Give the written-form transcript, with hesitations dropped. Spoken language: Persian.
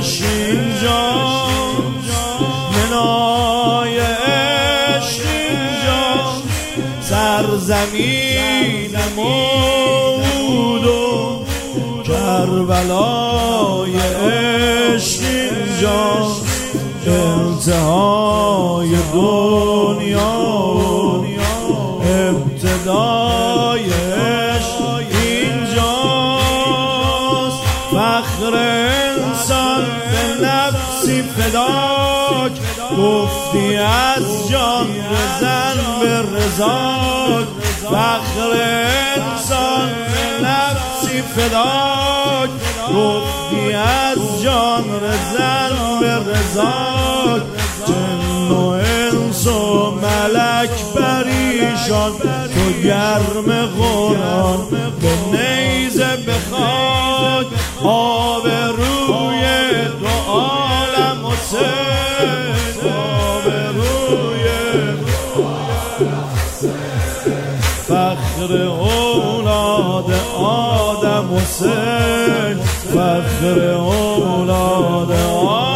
عشق اینجاست، منای عشق اینجاست، سرزمین موعود و کربلای عشق اینجاست، انتهای دنیا و ابتدای عشق اینجاست. فخر انسان به نفسی فداک، گفتی از جان بزن به رضاک. فخر انسان به نفسی فداک، گفتی از جان بزن به رضاک. جن و انس و ملک بریشان، تو گرم قرآن به نیزه بخواد. آب روی دو عالم حسین، آب روی فخر اولاد آدم حسین، فخر اولاد آدم